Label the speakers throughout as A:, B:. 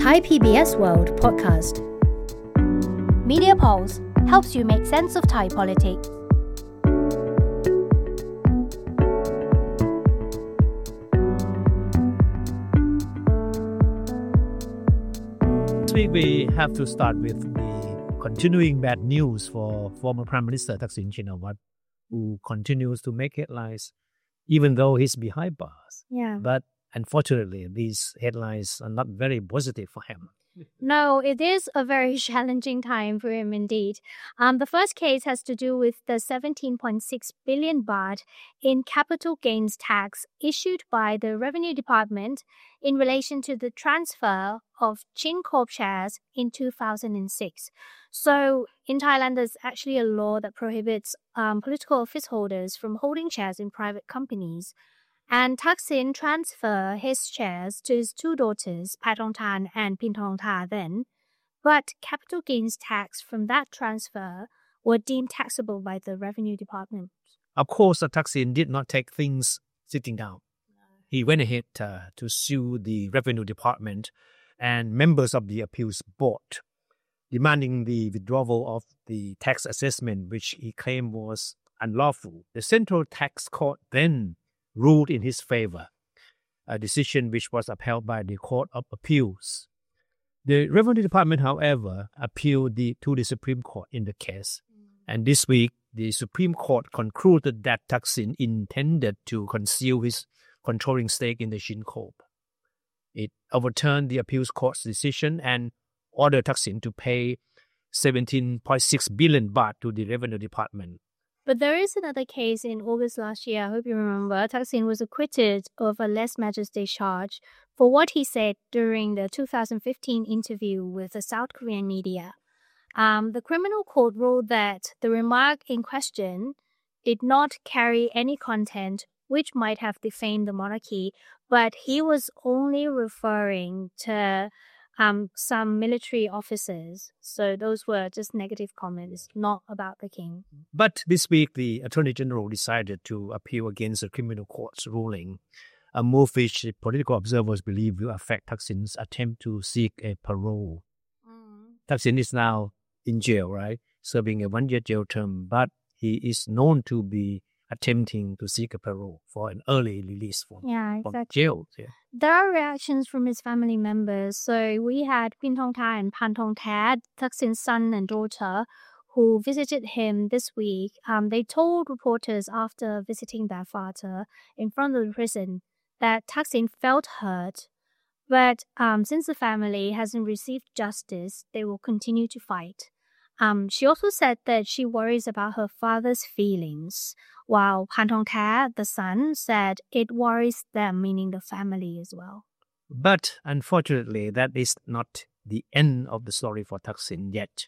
A: Thai PBS World podcast.
B: Media Pulse helps you make sense of Thai politics.
C: This week we have to start with the continuing bad news for former Prime Minister Thaksin Shinawatra, who continues to make headlines even though he's behind bars.
B: Yeah.
C: But unfortunately, these headlines are not very positive for him.
B: No, it is a very challenging time for him indeed. The first case has to do with the 17.6 billion baht in capital gains tax issued by the Revenue Department in relation to the transfer of ChinCorp shares in 2006. So in Thailand, there's actually a law that prohibits political office holders from holding shares in private companies. And Thaksin transferred his shares to his two daughters, Pathongtan and Pintongta then. But capital gains tax from that transfer were deemed taxable by the Revenue Department.
C: Of course, Thaksin did not take things sitting down. He went ahead to sue the Revenue Department and members of the appeals board, demanding the withdrawal of the tax assessment, which he claimed was unlawful. The Central Tax Court then ruled in his favor, a decision which was upheld by the Court of Appeals. The Revenue Department, however, appealed to the Supreme Court in the case. And this week, the Supreme Court concluded that Thaksin intended to conceal his controlling stake in the ChinCorp. It overturned the appeals court's decision and ordered Thaksin to pay 17.6 billion baht to the Revenue Department.
B: But there is another case in August last year, I hope you remember. Thaksin was acquitted of a lèse-majesté charge for what he said during the 2015 interview with the South Korean media. The criminal court ruled that the remark in question did not carry any content which might have defamed the monarchy, but he was only referring to some military officers. So those were just negative comments, not about the king.
C: But this week, the Attorney General decided to appeal against the criminal court's ruling, a move which political observers believe will affect Thaksin's attempt to seek a parole. Thaksin is now in jail, right? Serving a 1-year jail term, but he is known to be attempting to seek a parole for an early release from jail. Yeah.
B: There are reactions from his family members. So we had Pintongta and Pantongtat, Thaksin's son and daughter, who visited him this week. They told reporters after visiting their father in front of the prison that Thaksin felt hurt. But since the family hasn't received justice, they will continue to fight. She also said that she worries about her father's feelings, while Pantongtat, the son, said it worries them, meaning the family as well.
C: But unfortunately, that is not the end of the story for Thaksin yet.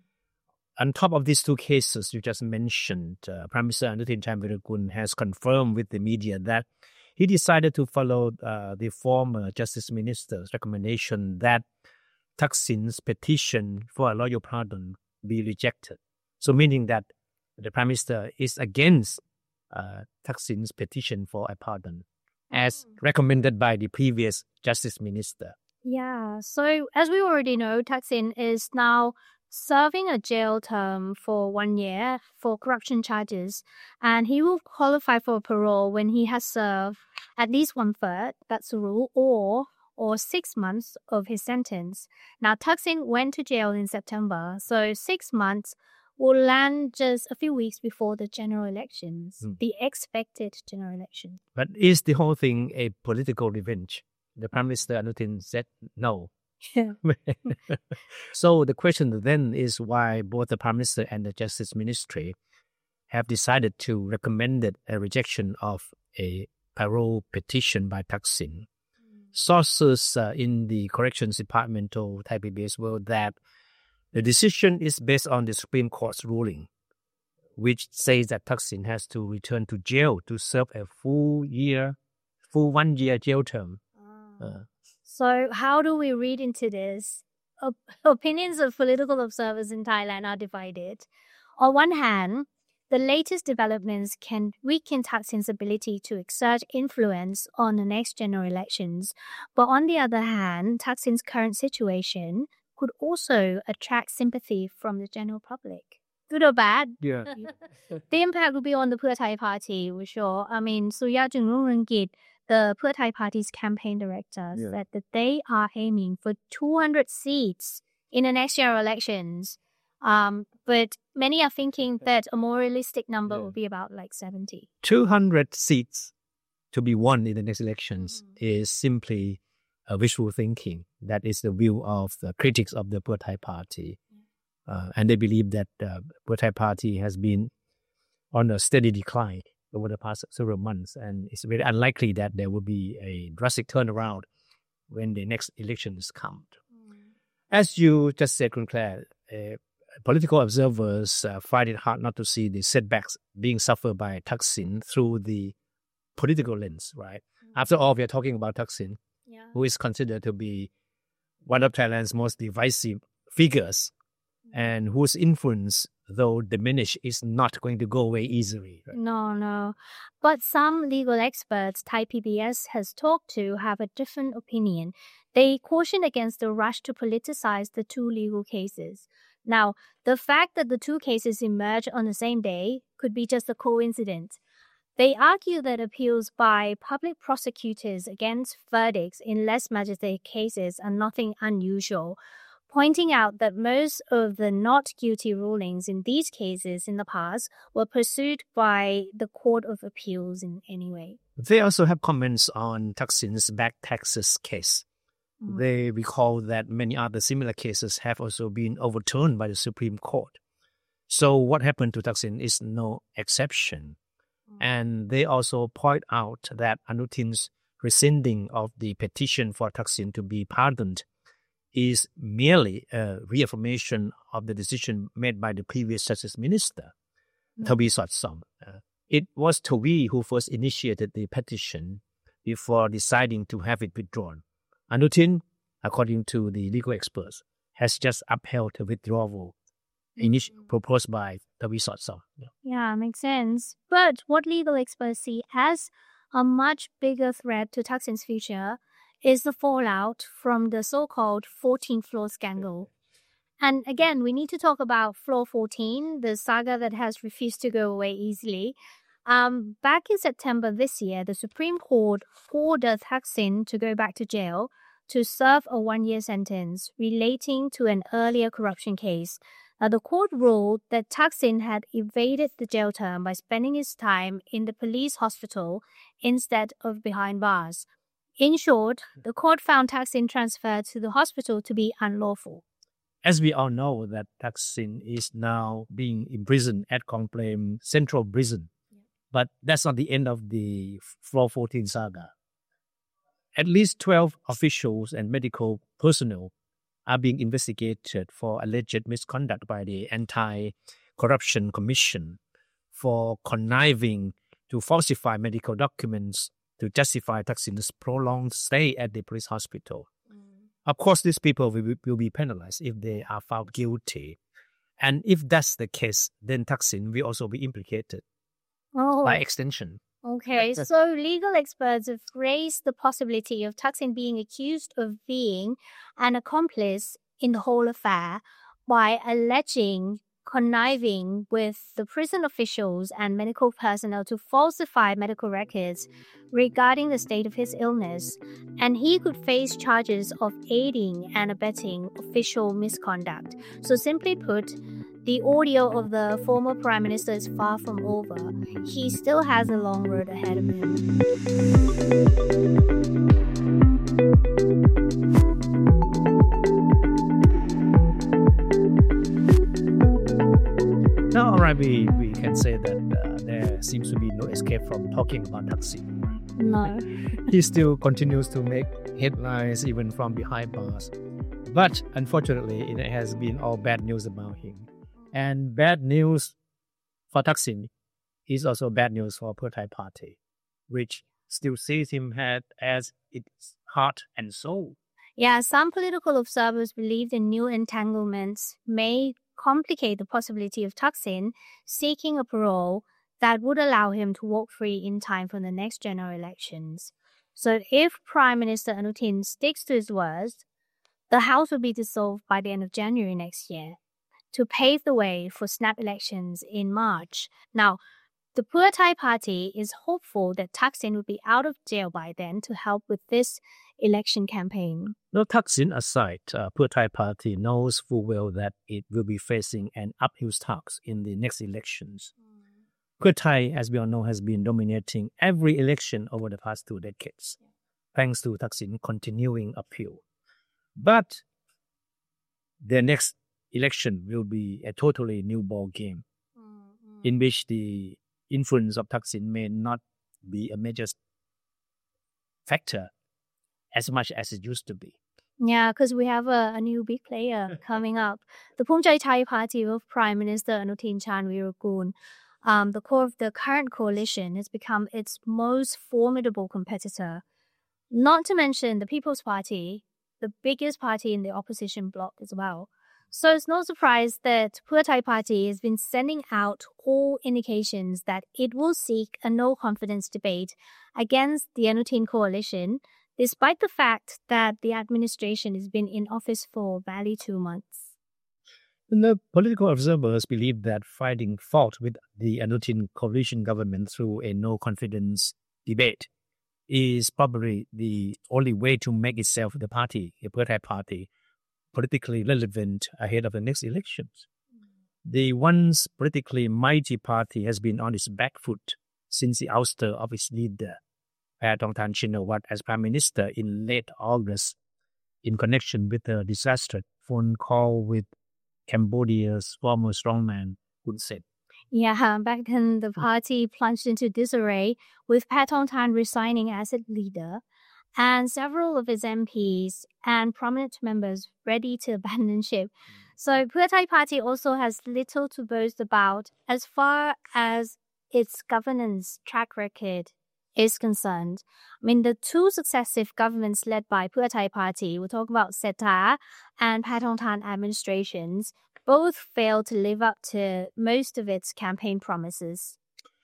C: On top of these two cases you just mentioned, Prime Minister Anutin Charnvirakul has confirmed with the media that he decided to follow the former Justice Minister's recommendation that Thaksin's petition for a royal pardon be rejected. So meaning that the Prime Minister is against Thaksin's petition for a pardon, as recommended by the previous Justice Minister.
B: Yeah, so as we already know, Thaksin is now serving a jail term for 1 year for corruption charges, and he will qualify for parole when he has served at least 1/3, that's the rule, or 6 months of his sentence. Now, Thaksin went to jail in September, so 6 months will land just a few weeks before the general elections, the expected general election.
C: But is the whole thing a political revenge? The Prime Minister Anutin said no.
B: Yeah.
C: So the question then is why both the Prime Minister and the Justice Ministry have decided to recommend a rejection of a parole petition by Thaksin. Sources in the Corrections Department told Thai PBS World that the decision is based on the Supreme Court's ruling, which says that Thaksin has to return to jail to serve a full 1-year jail term.
B: So how do we read into this? Opinions of political observers in Thailand are divided. On one hand, the latest developments can weaken Thaksin's ability to exert influence on the next general elections. But on the other hand, Thaksin's current situation could also attract sympathy from the general public. Good or bad?
C: Yeah.
B: The impact will be on the Pheu Thai party, for sure. I mean, Surya Jungrunkit, the Pheu Thai party's campaign director, said that they are aiming for 200 seats in the next year elections. But many are thinking that a more realistic number will be about like 70.
C: 200 seats to be won in the next elections is simply a wishful thinking. That is the view of the critics of the Pheu Thai party. And they believe that the Pheu Thai party has been on a steady decline over the past several months. And it's very unlikely that there will be a drastic turnaround when the next elections come. As you just said, Khun Claire, political observers find it hard not to see the setbacks being suffered by Thaksin through the political lens, right? After all, we are talking about Thaksin, who is considered to be one of Thailand's most divisive figures and whose influence, though diminished, is not going to go away easily. Right?
B: No. But some legal experts Thai PBS has talked to have a different opinion. They caution against the rush to politicize the two legal cases. Now, the fact that the two cases emerge on the same day could be just a coincidence. They argue that appeals by public prosecutors against verdicts in less magistrate cases are nothing unusual, pointing out that most of the not guilty rulings in these cases in the past were pursued by the Court of Appeals in any way.
C: They also have comments on Thaksin's back taxes case. They recall that many other similar cases have also been overturned by the Supreme Court. So what happened to Thaksin is no exception. And they also point out that Anutin's rescinding of the petition for Thaksin to be pardoned is merely a reaffirmation of the decision made by the previous Justice Minister, Thavisotsong Som. It was Thavi who first initiated the petition before deciding to have it withdrawn. Anutin, according to the legal experts, has just upheld the withdrawal proposed by Thavisotsong Som.
B: Yeah, makes sense. But what legal experts see as a much bigger threat to Thaksin's future is the fallout from the so-called 14th floor scandal. And again, we need to talk about Floor 14, the saga that has refused to go away easily. Back in September this year, the Supreme Court ordered Thaksin to go back to jail to serve a 1-year sentence relating to an earlier corruption case. The court ruled that Thaksin had evaded the jail term by spending his time in the police hospital instead of behind bars. In short, the court found Thaksin transferred to the hospital to be unlawful.
C: As we all know that Thaksin is now being imprisoned at Khong Phlem Central Prison. But that's not the end of the Floor 14 saga. At least 12 officials and medical personnel are being investigated for alleged misconduct by the Anti-Corruption Commission for conniving to falsify medical documents to justify Thaksin's prolonged stay at the police hospital. Of course, these people will be penalized if they are found guilty. And if that's the case, then Thaksin will also be implicated by extension.
B: Okay, so legal experts have raised the possibility of Thaksin being accused of being an accomplice in the whole affair by alleging conniving with the prison officials and medical personnel to falsify medical records regarding the state of his illness, and he could face charges of aiding and abetting official misconduct. So simply put, the audio of the former Prime Minister is far from over. He still has a long road ahead of him.
C: Now, all right, we can say that there seems to be no escape from talking about Thaksin.
B: No.
C: He still continues to make headlines even from behind bars. But unfortunately, it has been all bad news about him. And bad news for Thaksin is also bad news for Pheu Thai party, which still sees him as its heart and soul.
B: Yeah, some political observers believe the new entanglements may complicate the possibility of Thaksin seeking a parole that would allow him to walk free in time for the next general elections. So if Prime Minister Anutin sticks to his words, the House will be dissolved by the end of January next year to pave the way for snap elections in March. Now, the Pheu Thai Party is hopeful that Thaksin will be out of jail by then to help with this election campaign.
C: No, Thaksin aside, Pheu Thai Party knows full well that it will be facing an uphill task in the next elections. Pheu Thai, as we all know, has been dominating every election over the past 2 decades, thanks to Thaksin continuing uphill. But the next election will be a totally new ball game, in which the influence of Thaksin may not be a major factor as much as it used to be.
B: Yeah, because we have a new big player coming up. The Phum Jai Thai Party of Prime Minister Anutin Chanvirakul, the core of the current coalition, has become its most formidable competitor. Not to mention the People's Party, the biggest party in the opposition bloc as well. So it's no surprise that Pheu Thai Party has been sending out all indications that it will seek a no-confidence debate against the Anutin coalition, despite the fact that the administration has been in office for barely 2 months.
C: The political observers believe that finding fault with the Anutin coalition government through a no-confidence debate is probably the only way to make itself, the party, the Pheu Thai Party, politically relevant ahead of the next elections. The once politically mighty party has been on its back foot since the ouster of its leader, Paetongtarn Shinawatra, as Prime Minister in late August in connection with a disastrous phone call with Cambodia's former strongman, Hun Sen.
B: Yeah, back then the party plunged into disarray with Paetongtarn resigning as its leader and several of its MPs and prominent members ready to abandon ship. So Pheu Thai Party also has little to boast about as far as its governance track record is concerned. I mean, the 2 successive governments led by Pheu Thai Party, we're talking about Sethar and Paetongtarn administrations, both failed to live up to most of its campaign promises.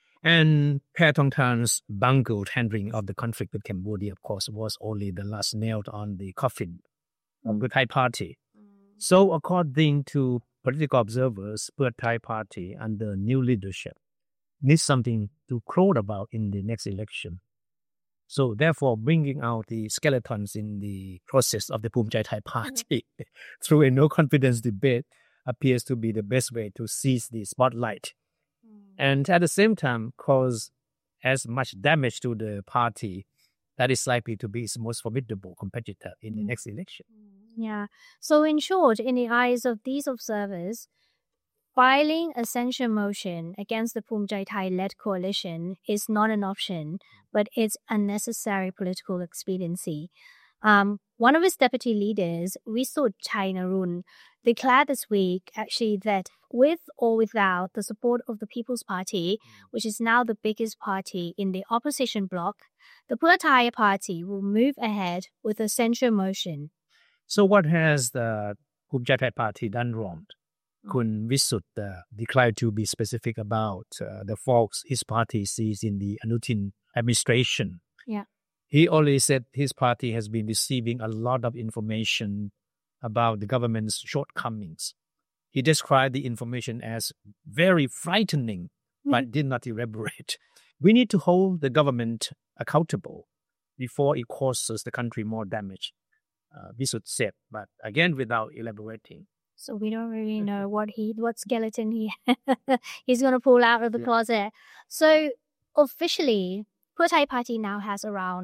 C: And Paetongtarn's bungled handling of the conflict with Cambodia, of course, was only the last nail on the coffin of the Thai Party. So according to political observers, Pheu Thai Party under new leadership needs something to crow about in the next election. So therefore, bringing out the skeletons in the process of the Phum Jai Thai Party through a no-confidence debate appears to be the best way to seize the spotlight. And at the same time, cause as much damage to the party that is likely to be its most formidable competitor in the next election.
B: Yeah. So in short, in the eyes of these observers, filing a censure motion against the Phum Jai Thai-led coalition is not an option, but it's a necessary political expediency. One of its deputy leaders, Wisut Chainarun, declared this week actually that with or without the support of the People's Party, which is now the biggest party in the opposition bloc, the Pheu Thai Party will move ahead with a censure motion.
C: So what has the Phum Jai Thai Party done wrong? Kun Wisut declared to be specific about the faults his party sees in the Anutin administration.
B: Yeah.
C: He only said his party has been receiving a lot of information about the government's shortcomings. He described the information as very frightening, but did not elaborate. We need to hold the government accountable before it causes the country more damage, Wisut said, but again without elaborating.
B: So we don't really know what skeleton he's going to pull out of the closet. So officially, Pheu Thai Party now has around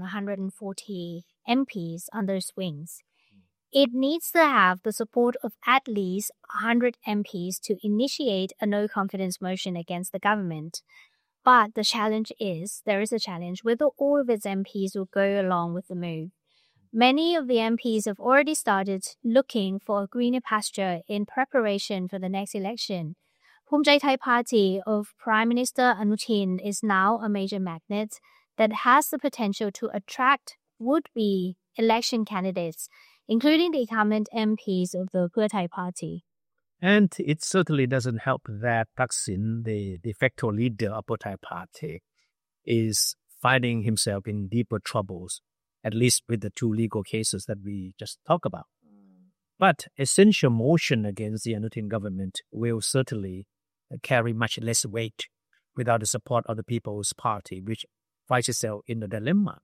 B: 140 MPs under its wings. It needs to have the support of at least 100 MPs to initiate a no-confidence motion against the government. But the challenge is, there is a challenge, whether all of its MPs will go along with the move. Many of the MPs have already started looking for a greener pasture in preparation for the next election. Phum Jai Thai Party of Prime Minister Anutin is now a major magnet that has the potential to attract would-be election candidates, including the incumbent MPs of the Pheu Thai Party.
C: And it certainly doesn't help that Thaksin, the de facto leader of Pheu Thai Party, is finding himself in deeper troubles, at least with the 2 legal cases that we just talked about. But essential motion against the Anutin government will certainly carry much less weight without the support of the People's Party, which finds itself in a dilemma.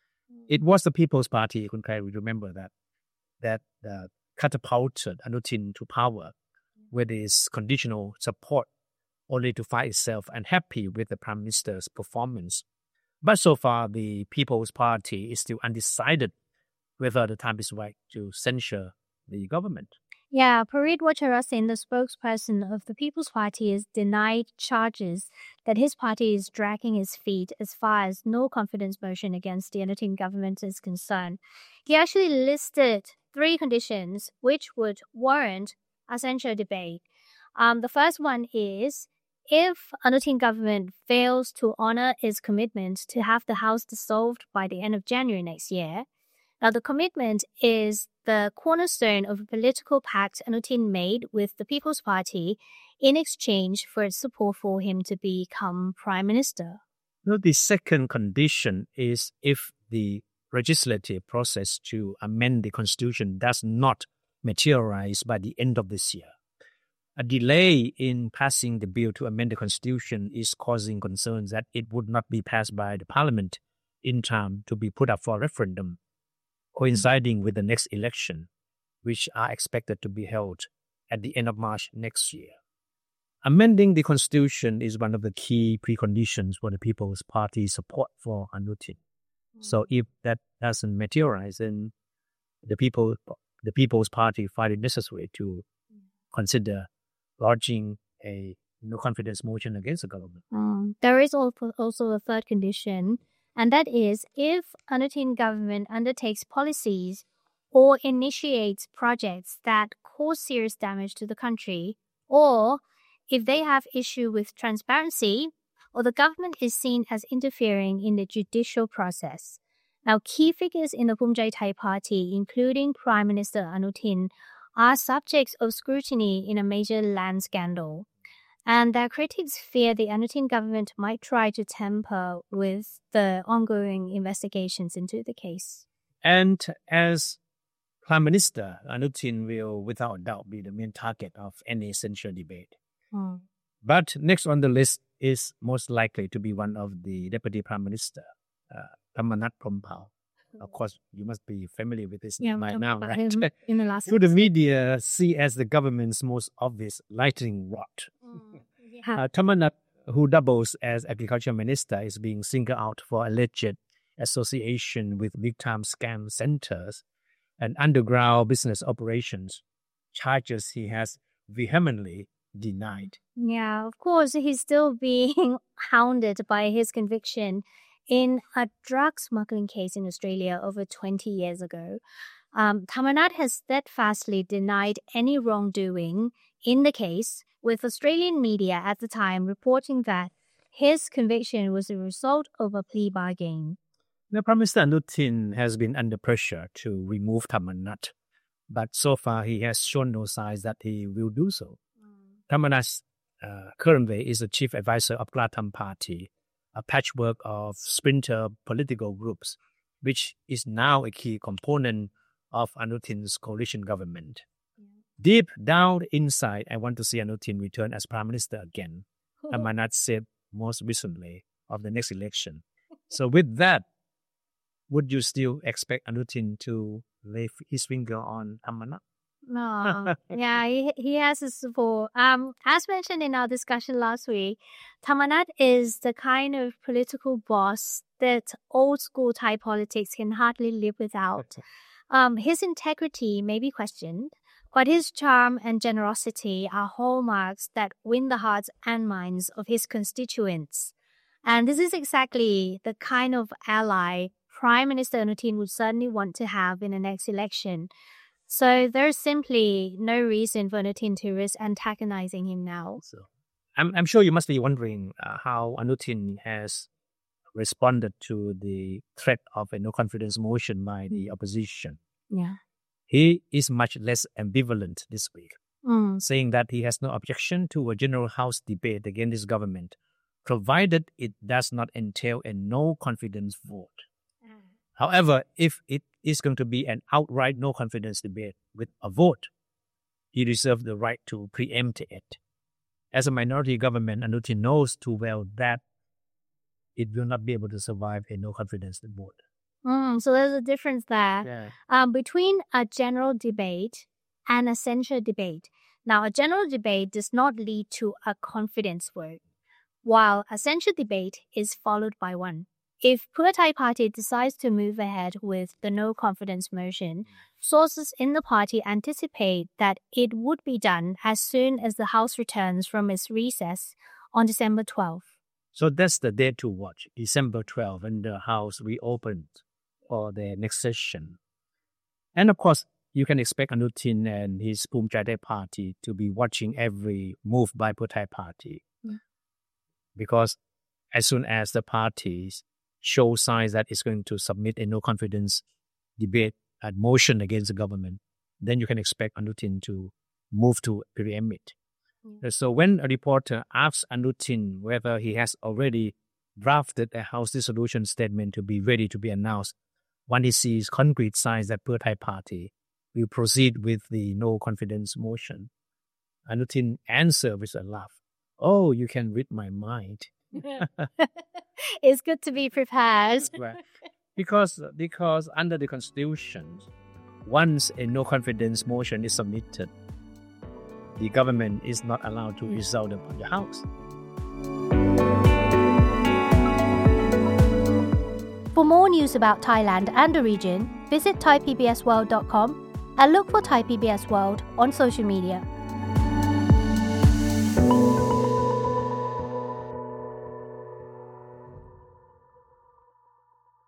C: It was the People's Party, Khun Khai, we remember that catapulted Anutin to power with its conditional support, only to find itself unhappy with the Prime Minister's performance. But so far, the People's Party is still undecided whether the time is right to censure the government.
B: Yeah, Parit Wacharasin, the spokesperson of the People's Party, has denied charges that his party is dragging its feet as far as no confidence motion against the Anutin government is concerned. He actually listed 3 conditions which would warrant a censure debate. The first one is if Anutin government fails to honor its commitment to have the House dissolved by the end of January next year. Now, the commitment is the cornerstone of a political pact Anutin made with the People's Party in exchange for its support for him to become Prime Minister.
C: Now, the second condition is if the legislative process to amend the constitution does not materialize by the end of this year. A delay in passing the bill to amend the constitution is causing concerns that it would not be passed by the parliament in time to be put up for referendum, coinciding with the next election, which are expected to be held at the end of March next year. Amending the constitution is one of the key preconditions for the People's Party support for Anutin. So if that doesn't materialize, then the People's Party find it necessary to consider lodging a no confidence motion against the government.
B: There is also a third condition, and that is if Anutin government undertakes policies or initiates projects that cause serious damage to the country, or if they have issue with transparency, or the government is seen as interfering in the judicial process. Now, key figures in the Phumjai Thai Party, including Prime Minister Anutin, are subjects of scrutiny in a major land scandal. And their critics fear the Anutin government might try to tamper with the ongoing investigations into the case.
C: And as Prime Minister, Anutin will without doubt be the main target of any censure debate. But next on the list is most likely to be one of the Deputy Prime Minister, Thammanat Phrompao. Of course, you must be familiar with this by now, right?
B: In the last
C: Who the media see as the government's most obvious lightning rod. Thammanat, who doubles as Agriculture Minister, is being singled out for alleged association with big-time scam centers and underground business operations, charges he has vehemently denied.
B: Yeah, of course, he's still being hounded by his conviction in a drug smuggling case in Australia over 20 years ago. Thammanat has steadfastly denied any wrongdoing in the case, with Australian media at the time reporting that his conviction was a result of a plea bargain.
C: The Prime Minister Anutin has been under pressure to remove Thammanat, but so far he has shown no signs that he will do so. Thammanat currently is the chief advisor of Klatham Party, a patchwork of splinter political groups, which is now a key component of Anutin's coalition government. Deep down inside, I want to see Anutin return as Prime Minister again, Thammanat said most recently of the next election. So with that, would you still expect Anutin to lay his finger on Thammanat?
B: No, yeah, he has his support. As mentioned in our discussion last week, Thammanat is the kind of political boss that old school Thai politics can hardly live without. His integrity may be questioned, but his charm and generosity are hallmarks that win the hearts and minds of his constituents. And this is exactly the kind of ally Prime Minister Anutin would certainly want to have in the next election. So there's simply no reason for Anutin to risk antagonizing him now.
C: So, I'm sure you must be wondering how Anutin has responded to the threat of a no-confidence motion by the opposition.
B: Yeah.
C: He is much less ambivalent this week. saying that he has no objection to a general House debate against his government, provided it does not entail a no-confidence vote. However, if it is going to be an outright no-confidence debate with a vote, he reserves the right to preempt it. As a minority government, Anutin knows too well that it will not be able to survive a no-confidence vote.
B: So there's a difference there between a general debate and a censure debate. Now, a general debate does not lead to a confidence vote, while a censure debate is followed by one. If Pheu Thai Party decides to move ahead with the no confidence motion, sources in the party anticipate that it would be done as soon as the House returns from its recess on December 12th.
C: So that's the date to watch, December 12th, when the House reopens for the next session. And of course, you can expect Anutin and his Phum Chai Thai Party to be watching every move by Pheu Thai Party. Because as soon as the parties show signs that it's going to submit a no-confidence debate and motion against the government, then you can expect Anutin to move to preempt it. So when a reporter asks Anutin whether he has already drafted a House dissolution statement to be ready to be announced, when he sees concrete signs that Pheu Thai Party will proceed with the no-confidence motion, Anutin answers with a laugh, "Oh, you can read my mind."
B: It's good to be prepared.
C: Right. Because under the Constitution, once a no-confidence motion is submitted, the government is not allowed to resolve upon the House.
B: For more news about Thailand and the region, visit thaipbsworld.com and look for Thai PBS World on social media.